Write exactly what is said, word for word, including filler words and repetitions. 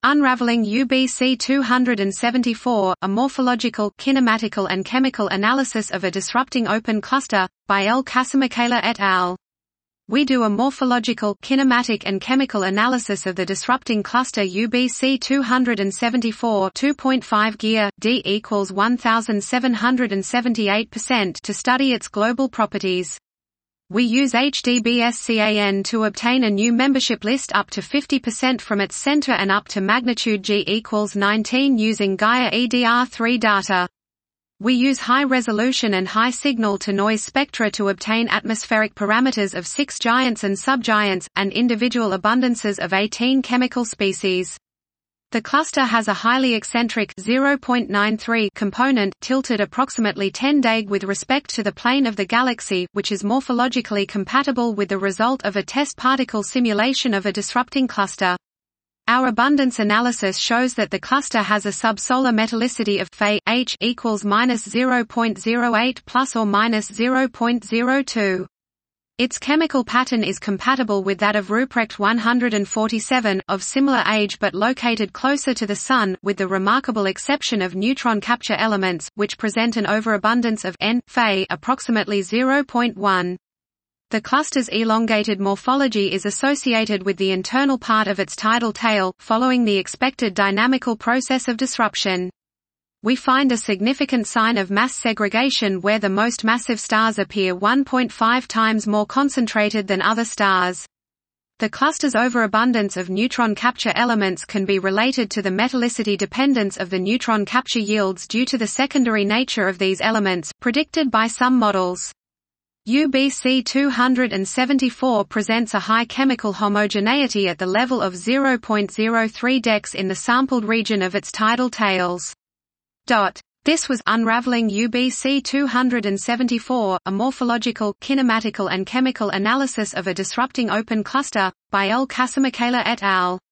Unraveling U B C two seventy-four, a morphological, kinematical and chemical analysis of a disrupting open cluster, by L. Casamichaela et al. We do a morphological, kinematic and chemical analysis of the disrupting cluster U B C two seventy-four two point five G D equals one thousand seven hundred seventy-eight percent to study its global properties. We use H D B S CAN to obtain a new membership list up to fifty percent from its center and up to magnitude G equals nineteen using Gaia E D R three data. We use high resolution and high signal-to-noise spectra to obtain atmospheric parameters of six giants and subgiants, and individual abundances of eighteen chemical species. The cluster has a highly eccentric zero point nine three component tilted approximately ten deg with respect to the plane of the galaxy, which is morphologically compatible with the result of a test particle simulation of a disrupting cluster. Our abundance analysis shows that the cluster has a subsolar metallicity of Fe H equals minus zero point zero eight plus or minus zero point zero two. Its chemical pattern is compatible with that of Ruprecht one hundred forty-seven, of similar age but located closer to the Sun, with the remarkable exception of neutron capture elements, which present an overabundance of N Fe approximately zero point one. The cluster's elongated morphology is associated with the internal part of its tidal tail, following the expected dynamical process of disruption. We find a significant sign of mass segregation where the most massive stars appear one point five times more concentrated than other stars. The cluster's overabundance of neutron capture elements can be related to the metallicity dependence of the neutron capture yields due to the secondary nature of these elements, predicted by some models. U B C two seventy-four presents a high chemical homogeneity at the level of zero point zero three decs in the sampled region of its tidal tails. This was Unraveling U B C two seventy-four, a morphological, kinematical and chemical analysis of a disrupting open cluster, by L. Casamichaela et al.